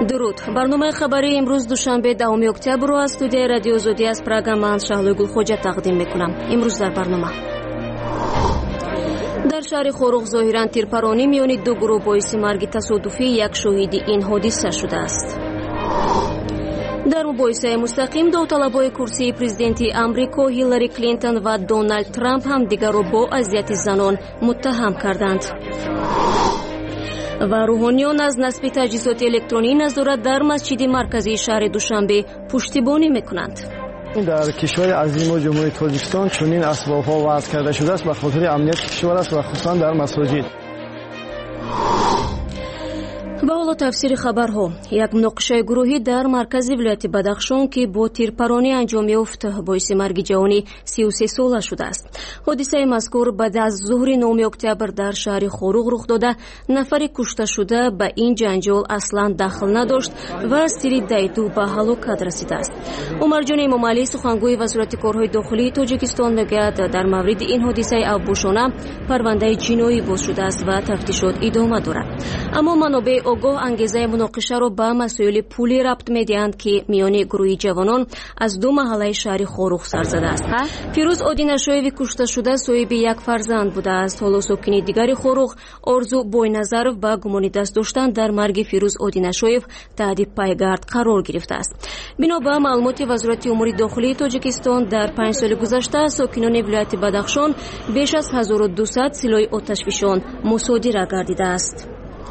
درود. برنامه خبری امروز دوشنبه 10 اکتبر رو از استودیوی رادیو زودی از پراگ من شهلا گلخوجه تقدیم میکنم. امروز در برنامه در شهر خوروغ ظاهرا تیرپرانی میان دو گروه باعث مرگ تصادفی یک شهید این حادثه شده است. در مباحثه مستقیم داوطلبای کرسی پرزیدنتی آمریکا هیلاری کلینتون و دونالد ترامپ هم دیگر را با اذیت زنان متهم کردند. و روحانیان از نصب تجهیزات الکترونی نظارت در مسجد مرکزی شهر دوشنبه پشتیبانی میکنند. در کشور عظیم و جمهوری تاجیکستان چنین اسباب‌ها وضع کرده شده است به خاطر امنیت کشور است و خصوصا در مساجد. و حالا تفسیر خبرها. یک مناقشه گروهی در مرکز ولایت بدخشان که با تیرپرانی انجام یافت باعث مرگ جوانی 33 ساله شده است. حادثه مذکور بعد از ظهر 9 اکتبر در شهر خوروغ رخ داده. نفر کشته شده به این جنجال اصلا دخل نداشت و از تیر دیدو به هلاکت رسیده است. عمر جان امام علی سخنگوی وزارت کارهای داخلی تاجیکستان میگوید در مورد این حادثه ابوشانه پرونده جنایی باز شده است و تفتیشات ادامه دارد. اما منابع آگاه انگیزه مناقشه را به مسائل پولی ربط می‌دهند که میان گروه جوانان از دو محله شهر خوروغ سر زده است. فیروز آدینشایوی کشته شده صاحب یک فرزند بوده است. حالا ساکن دیگر خوروغ آرزو بوینظرف با گمان دست داشتن در مرگ فیروز آدینشایو تحت پایگرد قرار گرفته است. بنا به معلومات وزارت امور داخلی تاجیکستان در 5 سال گذشته ساکنان ولایت بدخشان بیش از 1200 سلاح آتشفشان مصادره گردیده است.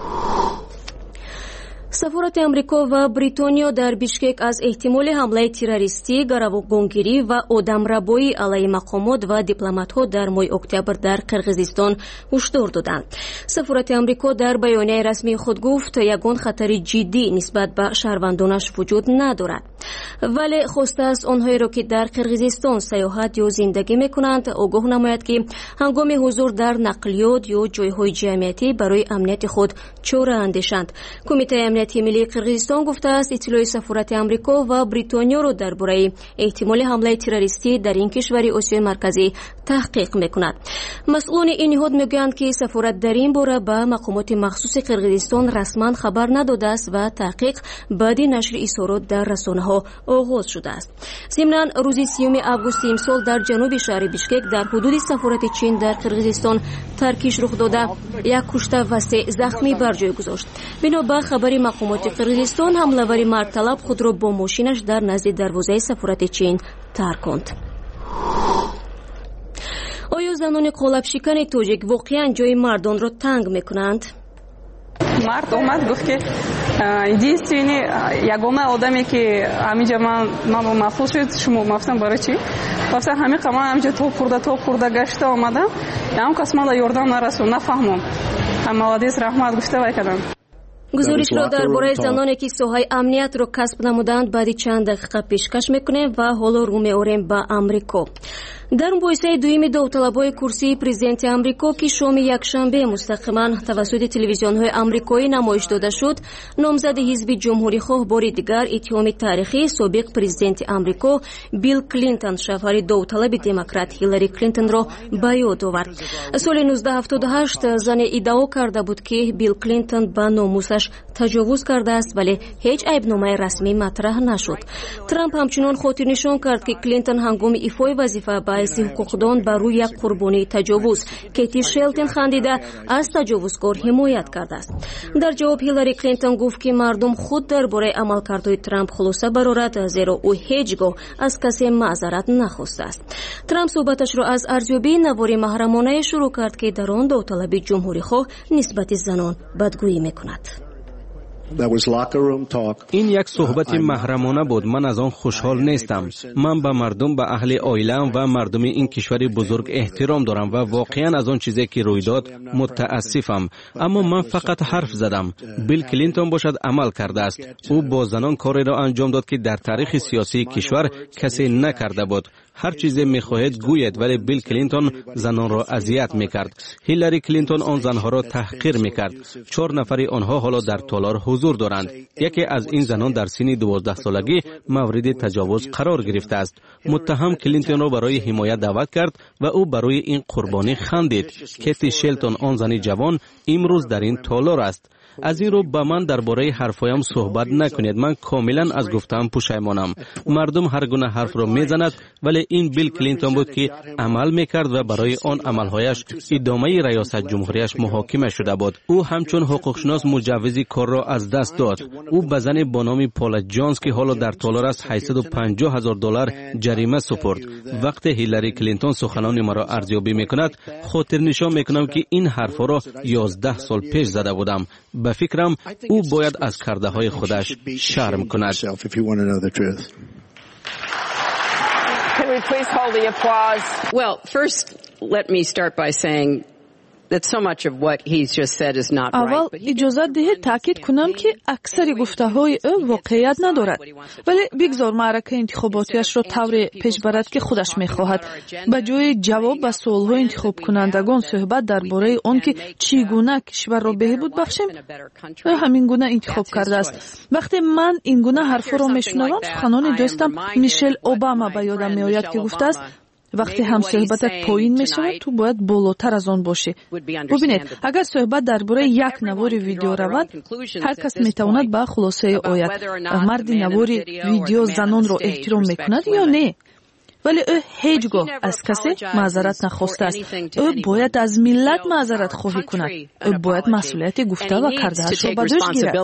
سفارت آمریکا و بریتانیا در بیشکک از احتمال حمله تروریستی، گروگانگیری و آدمربایی علیه مقامات و دیپلمات‌ها در ماه اکتبر در قرقیزستان هشدار دادند. سفارت آمریکا در بیانیه رسمی خود گفت یگان خطر جدی نسبت به شهروندانش وجود ندارد، ولی خواسته است آنهایی را که در قرقیزستان سیاحت یا زندگی می‌کنند آگاه نماید که هنگام حضور در نقلیات یا جای‌های جمعیتی برای امنیت خود چاره اندیشند. کمیته امنیتی ملی قرقیزستان گفته است اطلاع سفارت آمریکا و بریتانیا را درباره احتمال حمله تروریستی در این کشور آسیای مرکزی تحقیق می‌کند. مسئولان این نهاد میگویند که سفارت در این باره به مقامات مخصوص قرقیزستان رسما خبر نداده است و تحقیق بعد نشر اظهارات در رسانه‌ها آغاز شده است. ضمناً روز 30 آگوست امسال در جنوب شهر بیشکک در حدود سفارت چین در قرقیزستان ترکیش رخ داده یک کشته و 3 زخمی بر جای گذاشت. بنا به خبر مقامات قرقیزستان حمله‌ور مرد خود را با ماشینش در نزد دروازه سفارت چین ترک کند. آیا زنان قالب شکن تاجیک واقعا جای مردان را تنگ میکنند؟ مرد اومد گفت که единственный یگانه آدمی که همینجا من مفهوم شد شما مفتم برای چی؟ واسه همین قمان همینجا تو خورده گشته آمدم هم کس من یاردم نرسون نفهمم. молодец رحمت گفته وای کردم. گزارش را درباره زنانی که ساحه امنیت را کسب نمودند بعد چند دقیقه پیشکش میکنیم و حالا رو می‌آوریم به آمریکا. در مباحثه دویم داوطلبای کرسی پرزیدنت آمریکا که شام یکشنبه مستقیما توسط تلویزیون‌های آمریکایی نمایش داده شد، نامزد حزب جمهوری‌خواه بار دیگر اتهام تاریخی سابق پرزیدنت آمریکا بیل کلینتون شوهر داوطلب دموکرات هیلاری کلینتون را به یاد آورد. سال 1978 زن ادعا کرده بود که بیل کلینتون به ناموسش تجاوز کرده است ولی هیچ عیبنامه رسمی مطرح نشد. ترامپ همچنان خاطر نشان کرد که کلینتون هنگام ایفای وظیفه باعث حقوقدان بر روی یک قربانی تجاوز کیتی شلتن خندیده از تجاوزکار حمایت کرده است. در جواب هیلاری کلینتون گفت که مردم خود درباره عملکردهای ترامپ خلاصه برآورد زیرا او هیچگاه از کسی معذرت نخواسته است. ترامپ صحبتش را از ارزیابی نوار محرمانه شروع کرد که در آن داوطلب جمهوری‌خواه نسبت زنان بدگویی میکند. این یک صحبت محرمانه بود. من از آن خوشحال نیستم. من به مردم، به اهل عائله‌ام و مردم این کشور بزرگ احترام دارم و واقعا از آن چیزی که روی داد متاسفم. اما من فقط حرف زدم. بیل کلینتون باشد عمل کرده است. او با زنان کاری را انجام داد که در تاریخ سیاسی کشور کسی نکرده بود. هر چیزی میخواهید گوید، ولی بیل کلینتون زنان را اذیت میکرد. هیلاری کلینتون آن زنها را تحقیر میکرد. 4 نفر آنها حالا در تالار حضور دارند. یکی از این زنان در سن 12 سالگی مورد تجاوز قرار گرفته است. متهم کلینتون را برای حمایت دعوت کرد و او برای این قربانی خندید. کیتی شلتون آن زن جوان امروز در این تالار است. از این رو به من درباره حرفایم صحبت نکنید. من کاملا از گفتم پشیمانم. مردم هر گونه حرف رو میزند، ولی این بیل کلینتون بود که عمل میکرد و برای آن عملهایش ادامه ریاست جمهوریش محاکمه شده بود. او همچون حقوقشناس مجوز کار را از دست داد. او به زن با نام پالا جانز که حالا در تالار است $850,000 جریمه سپرد. وقتی هیلاری کلینتون سخنان مرا ارزیابی میکند، خاطر نشان میکنم که این حرفا را 11 سال پیش زده بودم. به فکرم او باید از کرده های خودش شرم کند. Can we please hold the applause? Well, first, let me start by saying that so much of what he's just said is not right. اول اجازه دهید تاکید کنم که اکثر گفته‌های او واقعیت ندارد، ولی بگذار معرکه انتخاباتیش را طوری پیش برد که خودش می‌خواهد. به جای جواب به سوال‌های انتخاب کنندگان صحبت درباره آن که چگونه کشور را بهبود بخشیم، همین گونه انتخاب کرده است. وقتی من این گونه حرفا را میشنوم، سخنان دوستم میشل اوباما به یادم میآید که گفته است وقتی هم صحبتت پایین میشود تو باید بالاتر از آن باشی. ببینید، اگر صحبت درباره یک نوار ویدیو رود، هر کس میتواند به خلاصه آید مرد نوار ویدیو زنان را احترام میکند یا نه. ولی او هیچگاه از کسی معذرت نخواسته است. او باید از ملت معذرت خواهی کند. او باید مسئولیت گفته و کرده‌اش را به دوش گیرد.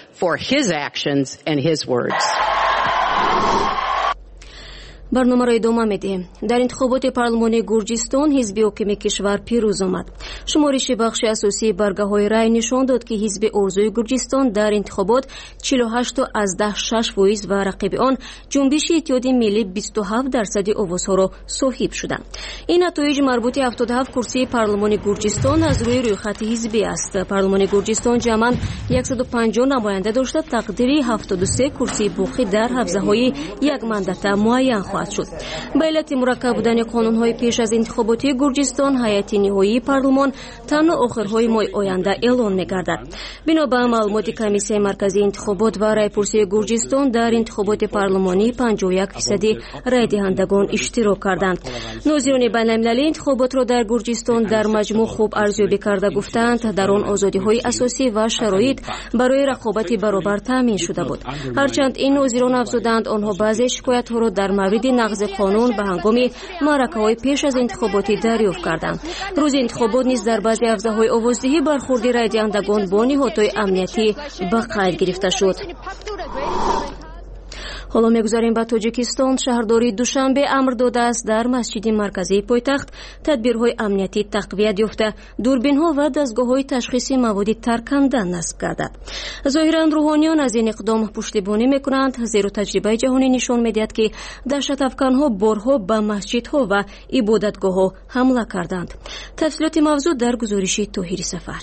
برنامه را ادامه میدیم. در انتخابات پارلمانی گرجستان حزب حاکم کشور پیروز آمد. شمارش بخش اساسی برگه‌های رای نشان داد که حزب ارزوی گرجستان در انتخابات 48.6% و رقیب آن جنبش اتحاد ملی 27% آوازها را صاحب شدند. این نتایج مربوط 77 کرسی پارلمان گرجستان از روی رویخط حزبی است. پارلمان گرجستان جمعاً 150 نماینده داشته، تقدیری 73 کرسی باقی در حوزه‌های یک مندت معین خواهد شد. به علت مرکب بودن قانون‌های پیش از انتخابات گرجستان، هیئت نهایی پارلمان تنها آخرهای ماه آینده اعلان می‌گردد. بنا به معلومات کمیسیون مرکزی انتخابات و رایپرسی گرجستان، در انتخابات پارلمانی 51% رای دهندگان اشتراک کردند. ناظران بین‌المللی انتخابات را در گرجستان در مجموع خوب ارزیابی کرده گفتند در آن آزادی‌های اساسی و شرایط برای رقابت برابر تامین شده بود. هرچند این ناظران افزودند آنها بعضی شکایت‌ها را در مورد نقض قانون به هنگام معرکه‌های پیش از انتخاباتی دریافت کردند. روز انتخابات نیز در بعضی حوزه‌های آوازدهی برخورد رای دهندگان با نهادهای امنیتی به قید گرفته شد. حالا می‌گذاریم به تاجیکستان. شهرداری دوشنبه امر داده است در مسجد مرکزی پایتخت تدبیرهای امنیتی تقویت یافته، دوربین‌ها و دستگاه‌های تشخیص مواد ترکننده نصب گردد. ظاهراً روحانیان از این اقدام پشتیبانی می‌کنند، زیرا تجربه جهانی نشان می‌دهد که دهشت‌افکن‌ها بارها به مسجدها و عبادتگاه‌ها حمله کردند. تفصیلات موضوع در گزارش طاهری سفر.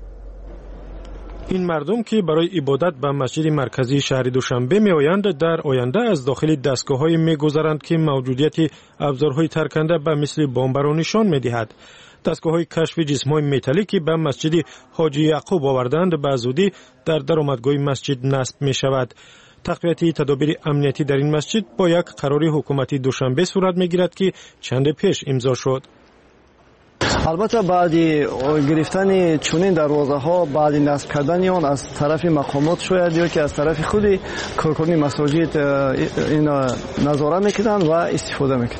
این مردم که برای عبادت به مسجد مرکزی شهر دوشنبه می آیند، در آینده از داخل دستگاه‌های می گذرند که موجودیت ابزارهای ترکننده به مثل بمب را نشان می دهد. دستگاه‌های کشف جسم‌های متالی که به مسجد حاجی یعقوب آوردند به زودی در درآمدگاه مسجد نصب می شود. تقویت تدابیر امنیتی در این مسجد با یک قرار حکومتی دوشنبه صورت می گیرد که چند پیش امضا شد. البته بعدی گرفتن چنین دروازه‌ها، بعدی نصب کردن آن از طرف مقامات شاید یا که از طرف خود کارکنان مساجد این نظارت میکنند و استفاده میکنند.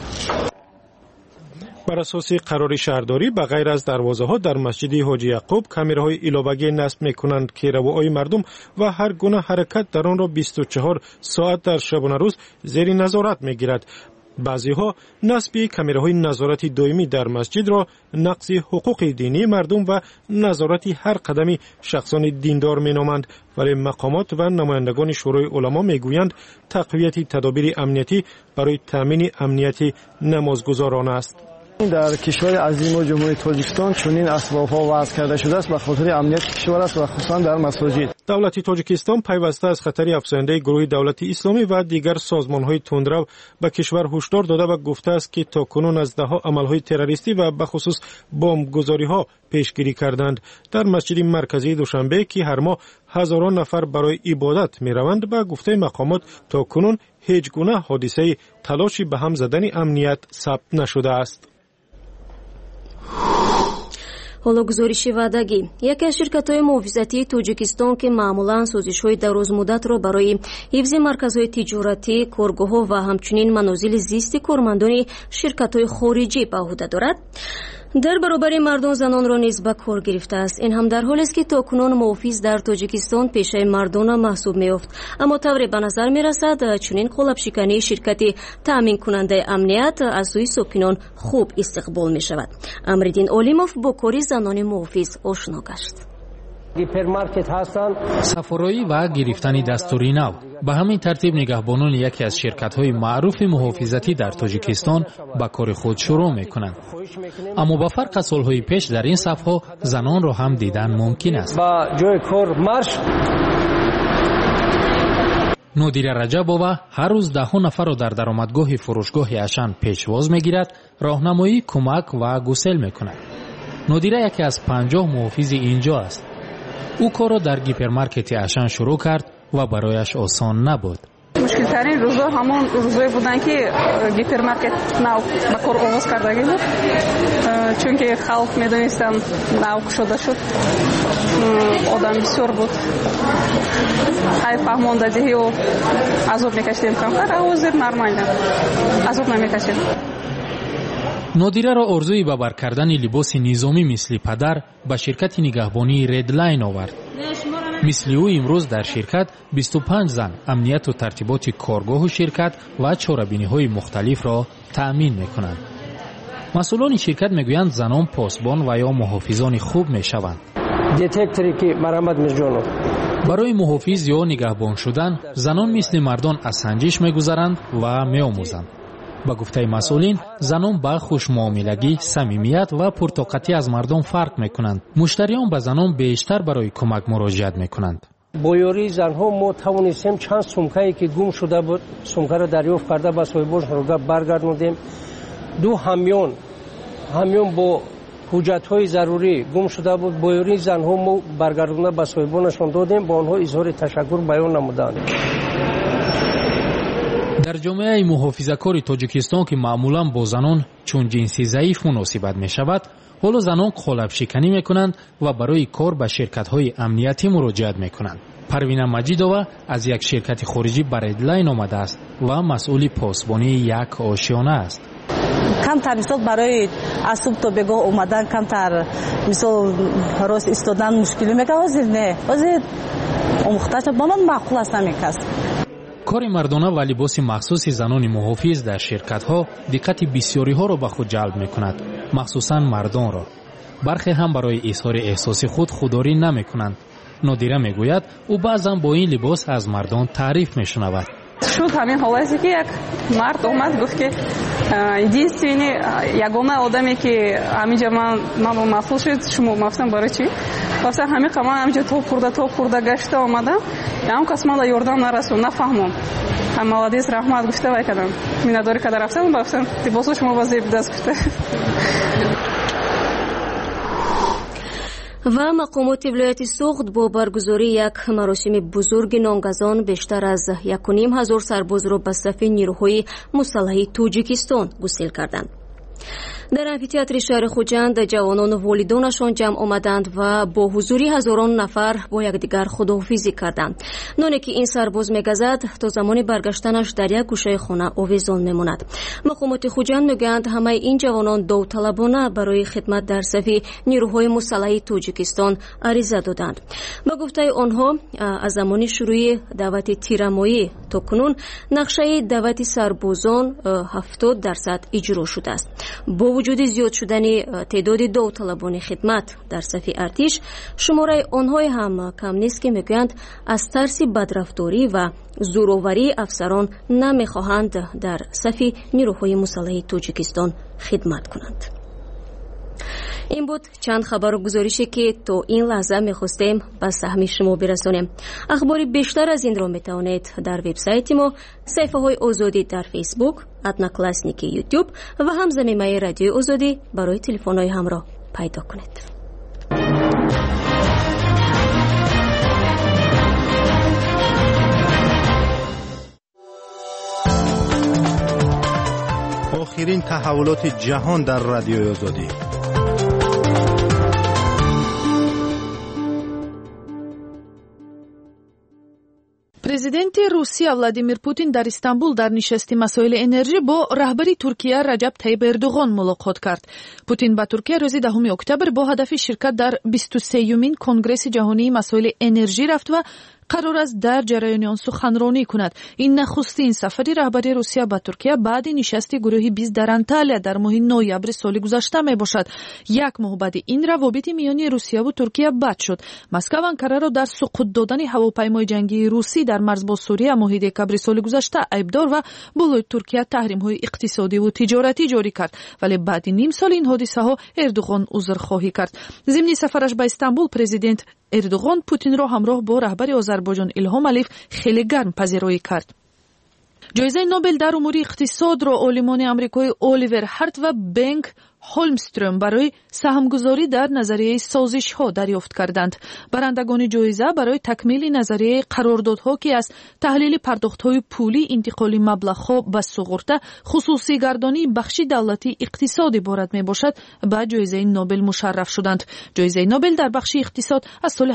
بر اساس قرار شهرداری به غیر از دروازه‌ها در مسجد حاجی یعقوب کامراهای ایلابگی نصب میکنند که رواهای مردم و هر گونه حرکت در آن را 24 ساعت در شبانه روز زیر نظارت میگیرد. بعضی‌ها نصب کامراهای نظارت دائمی در مسجد را نقض حقوق دینی مردم و نظارت هر قدمی شخصان دیندار مینامند، ولی مقامات و نمایندگان شورای علما میگویند تقویت تدابیر امنیتی برای تامین امنیت نمازگزاران است. در کشور عظیم و جمهوری تاجیکستان چنین اسباب‌ها وضع کرده شده است به خاطر امنیت کشور است و خصوصا در مساجد. دولت تاجیکستان پیوسته از خطر افزاینده گروه دولت اسلامی و دیگر سازمان‌های تندرو به کشور هشدار داده و گفته است که تاکنون از ده‌ها عمل‌های تروریستی و به خصوص بمبگذاری‌ها پیشگیری کردند. در مسجد مرکزی دوشنبه که هر ماه هزاران نفر برای عبادت می‌روند، به گفته مقامات تاکنون هیچ گونه حادثه تلاشی به هم زدن امنیت ثبت نشده است. ҳоло гузориши ваъдагӣ. яке аз ширкатҳои муҳофизатии тоҷикистон ки маъмулан созишҳои дарозмуддатро барои ҳифзи марказҳои тиҷоратӣ, коргоҳҳо ва ҳамчунин манозили зисти кормандони ширкатҳои хориҷӣ ба уҳда дорад, дар баробари мардон занонро низ ба кор гирифтааст. ин ҳам дар ҳолест ки токунун муҳофиз дар тоҷикистон пешаи мардона маҳсуб меёфт. аммо тавре ба назар мерасад чунин қолабшикании ширкати таъминкунандаи амният аз сӯи сокинон хуб истиқбол мешавад. Амриддин Олимов бо кори занони муҳофиз ошно гашт. сафароӣ ва гирифтани дастури нав. ба ҳамин тартиб нигаҳбонони яке аз ширкатҳои маъруфи муҳофизатӣ дар тоҷикистон ба кори худ шурӯъ мекунанд. аммо ба фарқ аз солҳои пеш дар ин сафҳо занонро ҳам дидан мумкин аст. ба ҷои кор марш. нодира раҷабова ҳар рӯз даҳҳо нафарро дар даромадгоҳи фурӯшгоҳи Ашан пешвоз мегирад, роҳнамоӣ, кӯмак ва гусел мекунад. нодира яке аз 50 муҳофизи ин ҷо аст. ӯ корро дар гипермаркети Ашан шурӯъ кард ва барояш осон набуд. мушкилтарин рӯзҳо ҳамон рӯзҳое буданд ки гипермаркет нав ба кор оғоз кардагӣ буд, чунки халқ медонистам нав кушода шуд, одам бисёр буд, ҳай фаҳмондадиҳиу азоб мекашидем камтар, ҳозир нормально азоб намекашем. нодираро орзуи ба бар кардани либоси низомӣ мисли падар ба ширкати нигаҳбонии Redline овард. мисли ӯ имрӯз дар ширкат 25 зан амнияту тартиботи коргоҳу ширкат ва чорабиниҳои мухталифро таъмин мекунанд. масъулони ширкат мегӯянд занон посбон ва ё муҳофизони хуб мешаванд. барои муҳофиз ё нигаҳбон шудан занон мисли мардон аз санҷиш мегузаранд ва меомӯзанд. ба гуфтаи масъулин, занон ба хушмуомилагӣ, самимият ва пуртоқатӣ аз мардон фарқ мекунанд. муштариён ба занон бештар барои кӯмак муроҷиат мекунанд. бо ёрии занҳо мо тавонистем чанд сумкае ки гум шуда буд, сумкаро дарёфт карда ба соҳибонро баргардонем. 2 ҳамён бо ҳуҷҷатҳои зарурӣ гум шуда буд. бо ёрии занҳо мо баргардонда ба соҳибонашон додем, ба онҳо изҳори ташаккур баён намуданд. дар ҷомеаи муҳофизакори тоҷикистон ки маъмулан бо занон чун ҷинси заиф муносибат мешавад, ҳоло занон қолабшиканӣ мекунанд ва барои кор ба ширкатҳои амниятӣ муроҷиат мекунанд. парвина маҷидова аз як ширкати хориҷӣ ба Redline омадааст ва масъули посбонии як ошёна аст. камтар мисол барои аз субҳ то бегоҳ омадан, камтар мисол рост истодан мушкилӣ мекунад. ҳозир не, ҳозир омӯхта шуд, ба ман маъқул аст ҳамин кас. кори мардона ва либоси махсуси занони муҳофиз дар ширкатҳо диққати бисёриҳоро ба худ ҷалб мекунад, махсусан мардонро. бархе ҳам барои изҳори эҳсоси худ худдорӣ намекунанд. нодира мегӯяд ӯ баъзан бо ин либос аз мардон таъриф мешунавад. шуд ҳамин ҳолате ки як мард омад гуфт ки единственный ягона одаме ки ҳаминҷа ман маъқул шуд шумо. мафтам барои чӣ? гуфтам ҳамин қаман ҳаминҷа то пурда гашта омадам, ям кас мала ёрдам нарасуд, нафаҳмам. молодец, раҳмат гуфта вай кардам, миннатдорӣ карда рафтам, гуфтам либосо шумо ба зеб даст гуфта. ва мақомоти вилояти Суғд бо баргузории як маросими бузурги нонгазон бештар аз 1500 сарбозро ба сафи нирӯҳои мусаллаҳи Тоҷикистон гусел карданд. дар амфитеатри шаҳри Хуҷанд ҷавонону волидонашон ҷамъ омаданд ва бо ҳузури ҳазорон нафар бо якдигар худоҳофизӣ карданд. ноне ки ин сарбоз мегазад, то замони баргаштанаш дар як гӯшаи хона овезон мемонад. мақомоти Хуҷанд мегӯянд ҳамаи ин ҷавонон довталабона барои хидмат дар сафи нирӯҳои мусаллаҳи Тоҷикистон ариза доданд. ба гуфтаи онҳо, аз замони шурӯи давлати тирамоӣ то кунун нақшаи давлати сарбозон 70% иҷро шудааст. бо вуҷуди зиёд шудани теъдоди довталабони хидмат дар сафи артиш, шумораи онҳое ҳам кам нест ки мегӯянд аз тарси бадрафторӣ ва зӯроварии афсарон намехоҳанд дар сафи нирӯҳои мусаллаҳи Тоҷикистон хидмат кунанд. ин буд чанд хабару гузорише ки то ин лаҳза мехостем ба саҳми шумо бирасонем. ахбори бештар аз инро метавонед дар вебсайти мо, саҳифаҳои озодӣ дар фейсбук, одноклассники ютуб ва ҳамзамимаи радиои озодӣ барои телефонҳои ҳамроҳ пайдо кунед. آخرین تحولات جهان در رادیوی آزادی. президенти Русия Владимир Путин дар Истанбул дар нишасти масоили энержӣ бо раҳбари Туркия Раҷаб Таyyib Эрдуғон мулоқот кард. Путин ба Туркия рӯзи 10 октябр бо ҳадафи ширкат дар 23-юмин Конгресси ҷаҳонии масоили энержӣ рафт ва қарор аст дар ҷараёни он суханронӣ кунад. Ин нахустин сафари раҳбари Русия ба Туркия баъди нишасти гурӯҳи 20 дар Анталия дар моҳи ноябри соли гузашта мебошад. Як моҳ баъди ин равобити миёни Русияву Туркия бад шуд. Москва Анкараро дар суқут додани ҳавопаймои ҷангии русӣ дар марз бо Суриya моҳи декабри соли гузашта айбдор ва болои Туркия таҳримҳои иқтисодиву тиҷоратӣ ҷорӣ кард. Вале баъди ним соли ин ҳодисаҳо Эрдуғон узрхоҳӣ кард. Зимни сафараш ба Истанбул президент Эрдуғон Путинро ҳамроҳ бо раҳбари Озарбойҷон Илҳом Алиев хеле гарм пазироӣ кард. ҷоизаи Нобел дар умури иқтисодро олимони амрикои Оливер Харт ва Бенг Холмстрём барои саҳмгузорӣ дар назарияи созишҳо дарёфт карданд. Барандагони ҷоиза барои такмили назарияи қарордодҳо ки аз таҳлили пардохтҳои пулӣ, интиқоли маблағҳо ба суғурта, хусусигардонии бахши давлатии иқтисод иборат мебошад, ба ҷоизаи Нобел мушарраф шуданд. ҷоизаи Нобел дар бахши иқтисод аз соли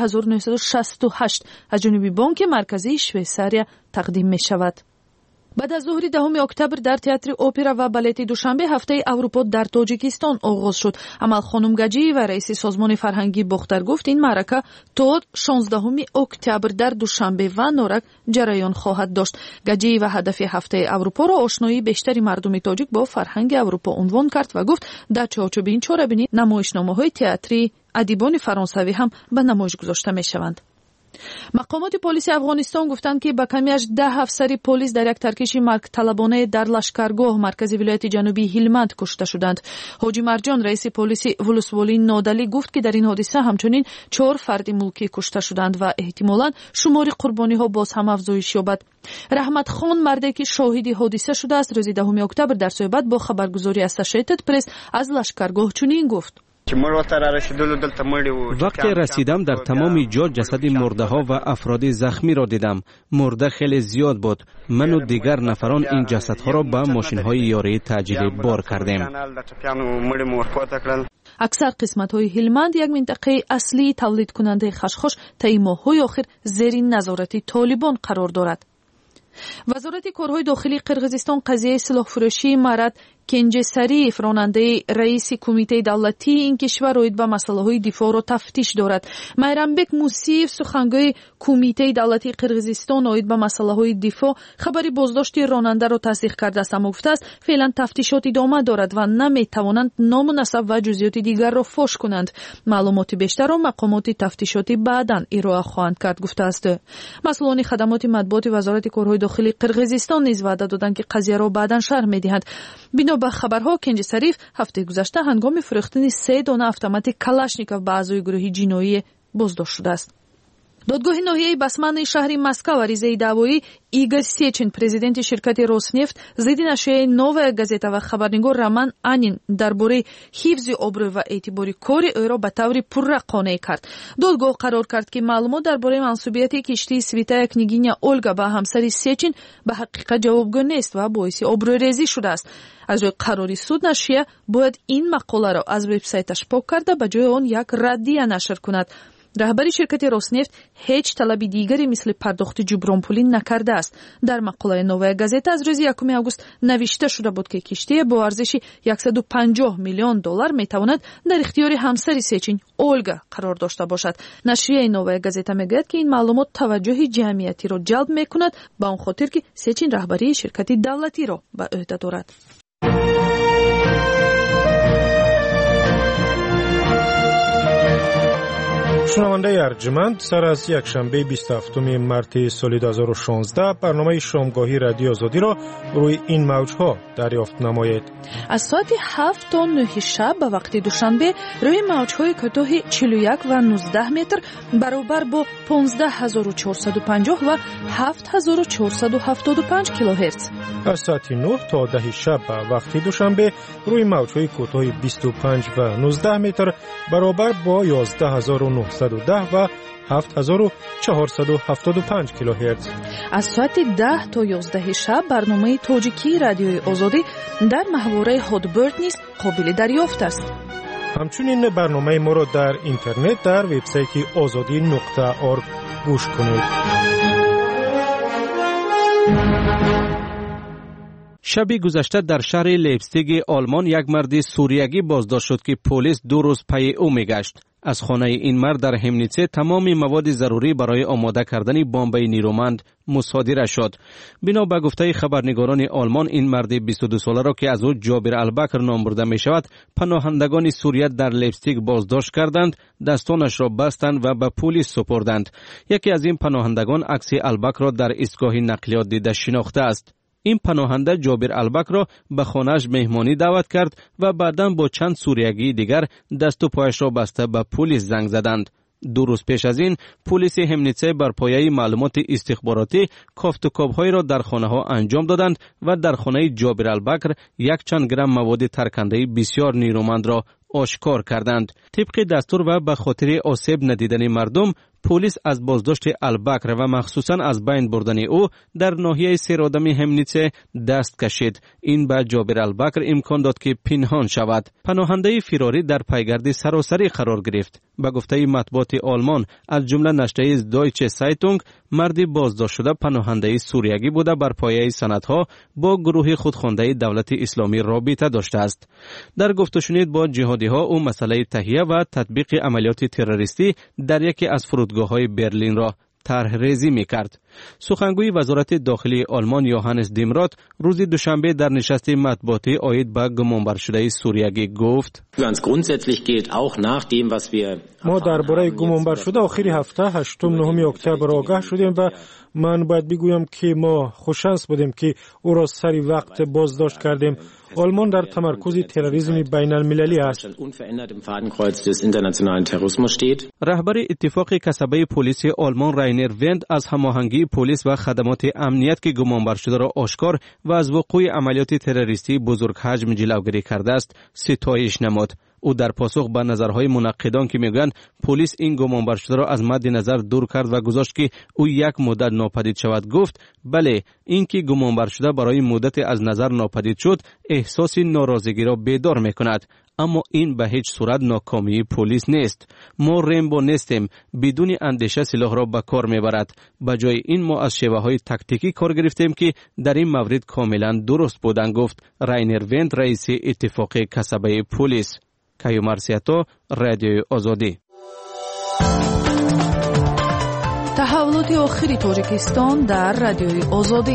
1968 аз ҷониби Бонки Марказии Швейсария тақдим мешавад. بعد از ظهر 10 اکتبر در تئاتر اپرا و بالت دوشنبه هفته اروپا در تاجیکستان آغاز شد. امل خانم گجی و رئیس سازمان فرهنگی بختر گفت این معرکه تا 16 اکتبر در دوشنبه و نورک جریان خواهد داشت. گجی و هدف هفته اروپا را آشنایی بیشتری مردم تاجیک با فرهنگ اروپا عنوان کرد و گفت در چارچوب این چهاربینی نمایشنامه‌های تئاتری ادیبان فرانسوی هم به نمایش گذاشته می‌شوند. مقامات پلیس افغانستان گفتند که با کمی از 10 افسر پلیس در یک ترکش مرگ طلبانه در لشکرگاه مرکزی ولایت جنوبی هلمند کشته شدند. حاجی مرجان رئیس پلیس ولسوالی نادلی گفت که در این حادثه همچنین 4 فرد ملکی کشته شدند و احتمالاً شمار قربانی ها باز هم افزایش یابد. رحمت خان مردی که شاهد حادثه شده است روز 10 اکتبر در صحبت با خبرگزاری اسوسییتد پرس از لشکرگاه چنین گفت: وقتی رسیدم در تمام جا جسد مرده ها و افراد زخمی را دیدم. مرده خیلی زیاد بود. من و دیگر نفران این جسدها را با ماشین های یاری تعجیلی بار کردیم. اکثر قسمت های هلمند یک منطقه اصلی تولید کننده خشخاش تا این ماه های آخر زیر نظارت طالبان قرار دارد. وزارت کارهای داخلی قرغیزستان قضیه سلاح فروشی مرد کنجسریف راننده رئیس کمیته دولتی این کشور اوید به مسائل دفاع را تفتیش دارد. میرمبک موسیف سخنگوی کمیته دولتی قرغیزستان اوید به مسائل دفاع خبری بازداشت راننده را تصدیق کرده است، اما گفته است فعلا تفتیشات ادامه دارد و نمیتوانند نام و نسب و جزئیات دیگر را فاش کنند. معلومات بیشتر را مقامات تفتیشاتی بعداً ارائه خواهند کرد گفته است. مسئولان خدمات مطبوعات وزارت کارهای داخلی قرغیزستان نیز وعده دادند که قضیه را بعداً شرح می‌دهند. بنا به خبرها کنجسریف هفته گذشته هنگام فروختن 3 دانه اتومات کلاشنیکوف به اعضای گروه جنایی بازداشت شده است. دادگاه ناحیه بسمن شهر مسکو عریضه دعوایی ایگور سیچن президент شرکت روسنفت ضد نشریه نووا گازета و خبرنگار رمان انین درباره حفظ آبرو و اعتبار کار او را به طور پررا قانع کرد. دادگاه قرار کرد که معلومات درباره منصوبیت کشتی سویتا کنیگینیا اولگا به همسر سیچن به حقیقت جوابگو نیست و باعث آبروریزی شده است. از روی قراری سود نشریه باید این مقاله را از وبسایتش پاک کرده به جای آن یک ردیه نشر کند. رهبری شرکت روسنفت هیچ طلبی دیگری مثل پرداخت جبران پولی نکرده است. در مقاله نووا گازeta از روز 1 آگوست نوشته شده بود که کشتی با ارزش 150 میلیون دلار میتواند در اختیار همسر سیچین اولگا قرار داشته باشد. نشریه نووا گازeta میگوید که این معلومات توجه جمعیتی را جلب میکند به آن خاطر که سیچین رهبری شرکت دولتی را به عهده دارد. شنونده ارجمند، سر از یک شنبه 27 مارس سال 2016 برنامه شامگاهی رادیو آزادی را روی این موجها دریافت نمایید. از ساعت 7 تا 9 شب به وقت دوشنبه روی موجهای کوتاه 41 و 19 متر برابر با 15450 و 7475 کیلوهرتز. از ساعت 9 تا 10 شب به وقت دوشنبه روی موجهای کوتاه 25 و 19 متر برابر با 11910 و 7475 کیلوهرتز. از ساعت 10 تا 11 شب برنامه تاجیکی رادیوی آزادی در محوره هادبرد نیز قابل دریافت است. همچنین برنامه ما را در اینترنت در وبسایت azadi.org گوش کنید. شب گذشته در شهر لیپزیگ آلمان یک مرد سوریایی بازداشت شد که پلیس 2 روز پی او میگشت. از خانه این مرد در همنیتسه تمام مواد ضروری برای آماده کردن بمب نیرومند مصادره شد. بنا به گفته خبرنگاران آلمان، این مرد 22 ساله را که از او جابر البکر نام برده می شود، پناهندگان سوریه در لیپزیگ بازداشت کردند، دستانش را بستند و به پلیس سپردند. یکی از این پناهندگان عکس البکر را در ایستگاه نقلیات دیده شناخته است. این پناهنده جابر البکر را به خانه‌اش مهمانی دعوت کرد و بعداً با چند سوریایی دیگر دست و پایش را بسته به پلیس زنگ زدند. 2 روز پیش از این پلیس همنیتسه بر پایه معلومات استخباراتی کافت و کاب‌های را در خانه‌ها انجام دادند و در خانه جابر البکر یک چند گرم مواد ترکنده بسیار نیرومند را آشکار کردند. طبق دستور و به خاطر آسیب ندیدن مردم، پلیس از بازداشت البکر و مخصوصاً از بین بردن او در ناحیه سیرآدمی همنیتسه دست کشید. این به جابر البکر امکان داد که پنهان شود. پناهنده فراری در پیگرد سراسری قرار گرفت. به گفته مطبوعات آلمان از جمله نشریه دایچه سایتونگ، مرد بازداشت شده پناهنده سوریایی بوده بر پایه سندها با گروه خودخوانده دولت اسلامی رابطه داشته است. در گفت و شنید با جهادی‌ها او مسئله تهیه و تطبیق عملیات تروریستی در یکی از فرودگاه‌های برلین را طرح ریزی می‌کرد. سخنگوی وزارت داخلی آلمان یوهانس دیمرات روز دوشنبه در نشست مطبوعاتی عاید به گمانبر شده سوریایی گفت: ما درباره گمانبر شده آخر هفته 8 اکتبر آگاه شدیم و من باید بگویم که ما خوششانس بودیم که او را سری وقت بازداشت کردیم. آلمان در تمرکز تروریسم بین المللی است. رهبر اتفاق کسبه پلیس آلمان راینر وند از هماهنگی پلیس و خدمات امنیت که گمانبر شده را آشکار و از وقوع عملیات تروریستی بزرگ حجم جلوگیری کرده است ستایش نمود. او در پاسخ به نظرهای منقدان که میگویند پلیس این گمانبر شده را از مد نظر دور کرد و گذاشت که او یک مدت ناپدید شود، گفت بله، این که گمانبر شده برای مدت از نظر ناپدید شد احساس ناراضگی را بیدار میکند، اما این به هیچ صورت ناکامی پلیس نیست. ما ریمبو نیستیم، بدون اندیشه سلاح را به کار میبرد. به جای این ما از شیوه های تکتیکی کار گرفتیم که در این مورد کاملا درست بودند، گفت راینر وند، رئیس اتفاق کسبه پلیس. کایو مارسیاتو، رادیوی آزادی. تحولات آخری تاجیکستان در رادیوی آزادی.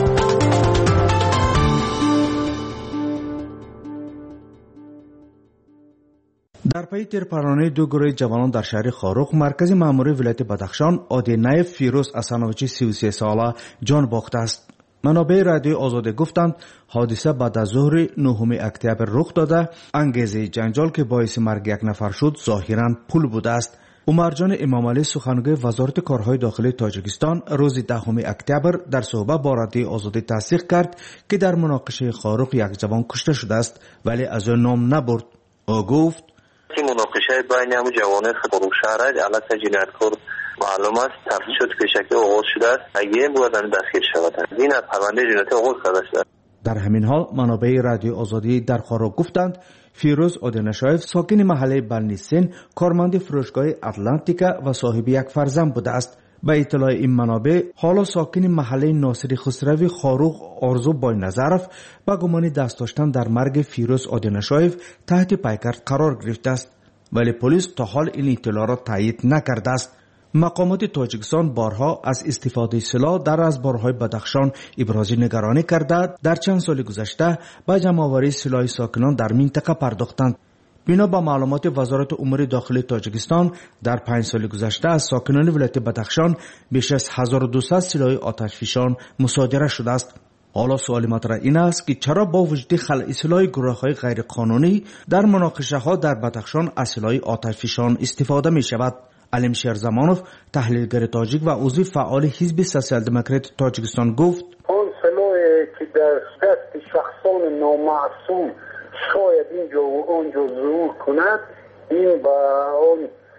در پی تیرپرانی 2 گروه جوانان در شهر خاروق، مرکز مأموری ولایت بدخشان، آدینه فیروز اسانوچی 33 ساله جان باخته است. منابع رادیو آزادی گفتند حادثه بعد از ظهر 9 اکتبر رخ داده. انگیزه جنجال که باعث مرگ یک نفر شد ظاهراً پول بوده است. عمرجان امامعلی سخنگوی وزارت کارهای داخلی تاجیکستان روز 10 اکتبر در صحبت با رادیو آزادی تصدیق کرد که در مناقشه خاروق یک جوان کشته شده است، ولی از او نام نبرد. او گفت این مناقشه بین همون جوانان خاروق شهر علیه جنایتکار معلوم است تفتیشات پیشکی آغاز شده است. اگه باید دستگیر شود. این پرونده جنایت آغاز کرده شده. در همین حال منابع رادیو آزادی در خاروق گفتند فیروز آدینشایف ساکن محله بلنیسین، کارمند فروشگاه اتلانتیکا و صاحب یک فرزند بوده است. به اطلاع این منابع حالا ساکن محله ناصری خسروی خاروق آرزو باینظرف با گمان دست داشتن در مرگ فیروز آدینشایف تحت پیکر قرار گرفته است، ولی پلیس تا حال این اطلاع را تایید نکرده است. مقامات تاجیکستان بارها از استفاده سلاح در رزبارهای بدخشان ابراز نگرانی کرده در چند سال گذشته به جمع‌آوری سلاح ساکنان در منطقه پرداختند. بنا به معلومات وزارت امور داخلی تاجیکستان در 5 سال گذشته از ساکنان ولایت بدخشان بیش از 1200 سلاح آتشفشان مصادره شده است. حالا سوال مطرح این است که چرا با وجود خلع سلاح گروه‌های غیرقانونی در مناقشه‌ها در بدخشان از سلاح آتشفشان استفاده می شود؟ علیم شیرزمانوف، تحلیلگر تاجیک و عضو فعال حزب سوسیال دموکرات تاجیکستان گفت اون سلاحی که در دست شخصان نامعصوم شاید اینجا و اونجا ظهور کند، این با اون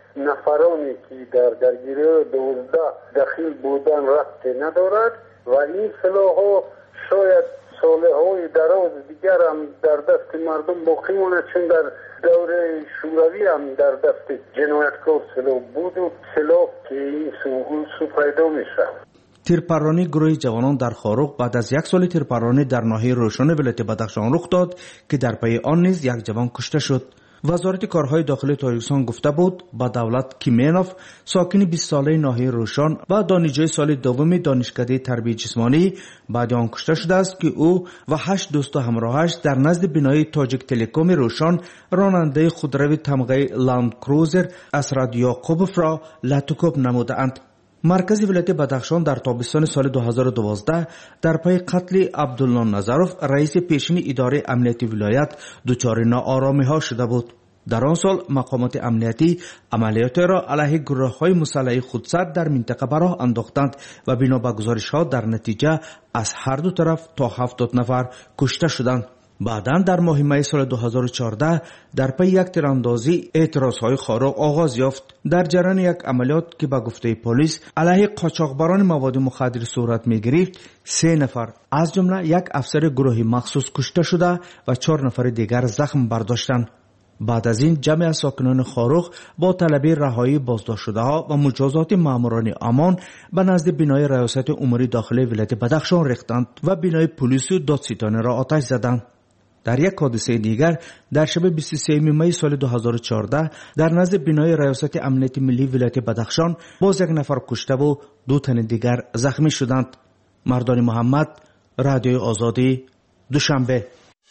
نفرانی که در درگیری 12 دخیل بودن ربطی ندارد و این سلاح‌ها شاید سالهای دراز دیگر هم در دست مردم باقی ماند، چون در دوره شوروی هم در دست جنایتکار سلاح بود و سلاح که این سو پیدا میشه. تیرپرانی گروه جوانان در خاروق بعد از یک سال تیرپرانی در ناحیه روشن ولایت بدخشان رخ داد که در پی آن نیز یک جوان کشته شد. وزارت کارهای داخلی تاجیکستان گفته بود با دولت کیمینوف ساکن 20 ساله ناحیه روشن و دانشجوی سال دوم دانشکده تربیت جسمانی بعد آن کشته شده است که او و 8 دوست همراهش در نزد بنای تاجیک تلکوم روشن راننده خودروی تمغه لاند کروزر اسرد یعقوبوف را لطوکوب نمودند. مرکز ولایت بدخشان در تابستان سال 2012 در پی قتل عبدالله نظروف رئیس پیشین اداره امنیتی ولایت دچار ناآرامی ها شده بود. در آن سال مقامات امنیتی عملیات را علیه گروه های مسلح خودسر در منطقه به راه انداختند و بنا به گزارش ها در نتیجه از هر دو طرف تا 70 نفر کشته شدند. بعداً در ماه می سال 2014 در پی یک تیراندازی اعتراضهای خاروق آغاز یافت. در جریان یک عملیات که به گفته پلیس علیه قاچاقبران مواد مخدر صورت می گرفت 3 نفر از جمله یک افسر گروه مخصوص کشته شده و 4 نفر دیگر زخم برداشتند. بعد از این جمع از ساکنان خاروق با طلب رهایی بازداشت شده ها و مجازات ماموران امان به نزد بنای ریاست امور داخلی ولایت بدخشان ریختند و بنای پلیس و دادستانی را آتش زدند. در یک حادثه دیگر در شب 23 می سال 2014 در نزد بنای ریاست امنیت ملی ولایت بدخشان باز یک نفر کشته و 2 تن دیگر زخمی شدند. مردان محمد، رادیوی آزادی، دوشنبه.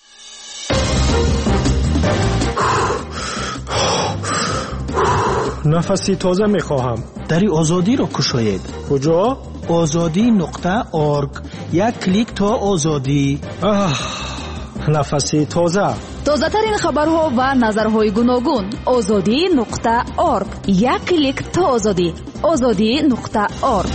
نفسی تازه میخواهم. دری آزادی را کشاید. کجا؟ azadi.org. یک کلیک تا آزادی. نفسی تازه. تازه ترین خبرها و نظرهای گوناگون. azadi.org. یک کلیک تا آزادی. azadi.org.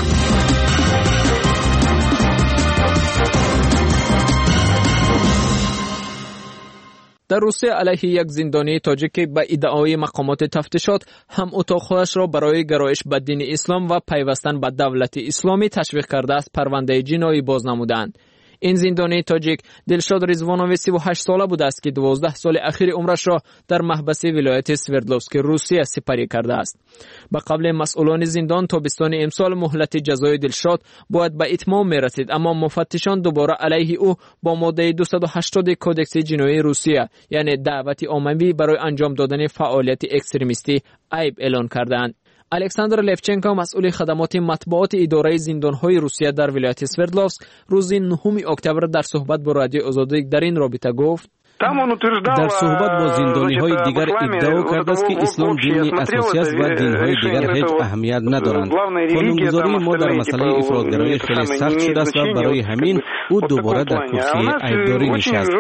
در روسیه علیه یک زندانی تاجیک که به ادعای مقامات تفتیشات هم اتاق خودش را برای گرایش به دین اسلام و پیوستن به دولت اسلامی تشویق کرده است پرونده جنایی باز نمودند. این زندانی تاجیک دلشاد رضوانوی 38 ساله بوده است که 12 سال اخیر عمرش را در محبس ولایت سوردلوفسک روسیه سپری کرده است. به قبل مسئولان زندان تابستان امسال مهلت جزای دلشاد باید به اتمام میرسید، اما مفتشان دوباره علیه او با ماده 280 کودکس جنایی روسیه یعنی دعوت عمومی برای انجام دادن فعالیت اکستریمیستی عیب اعلان کردند. الکساندر لفچنکو مسئول خدمات مطبوعات اداره زندان‌های روسیه در ولایت سوردلوفسک روز 9 اکتبر در صحبت با رادیو آزادی در این رابطه گفت: در صحبت با زندانی‌های دیگر ادعا کرده است که اسلام دینی اساسی است و دین‌های دیگر هیچ اهمیت ندارند. قانونگذاری ما در مسئله افراطگرایی خیلی سخت شده است و برای همین او دوباره در کرسی عیبداری نشست.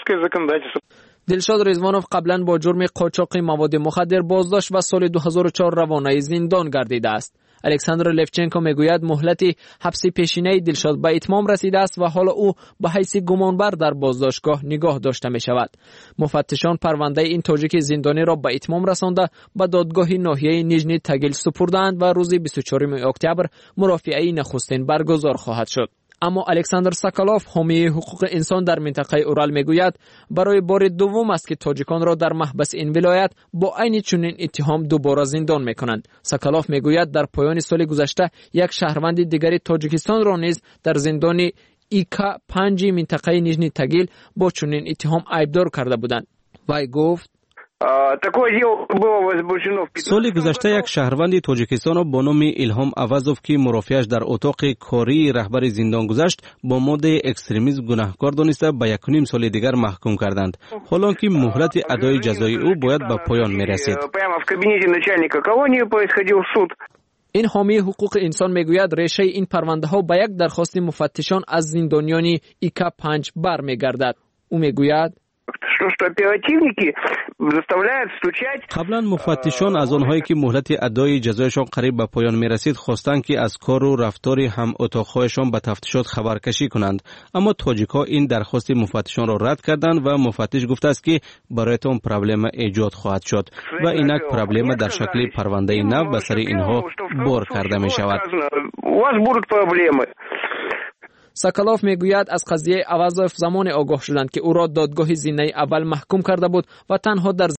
دلشاد رضوانوف قبلا با جرم قاچاق مواد مخدر بازداشت و سال 2004 روانه زندان گردیده است. الکساندر لفچنکو میگوید مهلت حبس پیشینه دلشاد به اتمام رسیده است و حالا او به حیث گمانبر در بازداشتگاه نگاه داشته می شود. مفتشان پرونده این تاجیک زندانی را به اتمام رسانده به دادگاه ناحیه نیژنی تگیل سپردند و روز 24 اکتبر مرافعه نخستین برگزار خواهد شد. اما الکساندر ساکالوف حامی حقوق انسان در منطقه اورال میگوید برای بار دوم است که تاجیکان را در محبس این ولایت با عین چنین اتهام دوباره زندان میکنند. ساکالوف میگوید در پایان سال گذشته یک شهروند دیگری تاجیکستان را نیز در زندان ایکا 5 منطقه نیژنی تگیل با چنین اتهام عیبدار کرده بودند. وی گفت: سال گذشته یک شهروند تاجیکستان با نام الهام عوضوف که مرافعش در اتاق کاری رهبر زندان گذشت با ماده اکستریمیسم گناهکار دانسته به 1.5 سال دیگر محکوم کردند. حالا که مهلت ادای جزای او باید به پایان میرسید. این حامی حقوق انسان میگوید ریشه این پرونده ها به یک درخواست مفتشان از زندانیان ایکا 5 برمیگردد. او میگوید قبلا مفتشان از آنهایی که مهلت ادای جزایشان قریب به پایان می رسید خواستند که از کار و رفتار هم اتاقهایشان به تفتیشات خبرکشی کنند، اما تاجیک‌ها این درخواست مفتشان را رد کردند و مفتش گفته است که برایتان پرابلم ایجاد خواهد شد و اینک پرابلم در شکل پرونده نو به سر اینها بار کرده می شود. ساکالوف میگوید از قضیه عوضوف زمان آگاه شدند که او را دادگاه زینه اول محکوم کرده بود و تنها در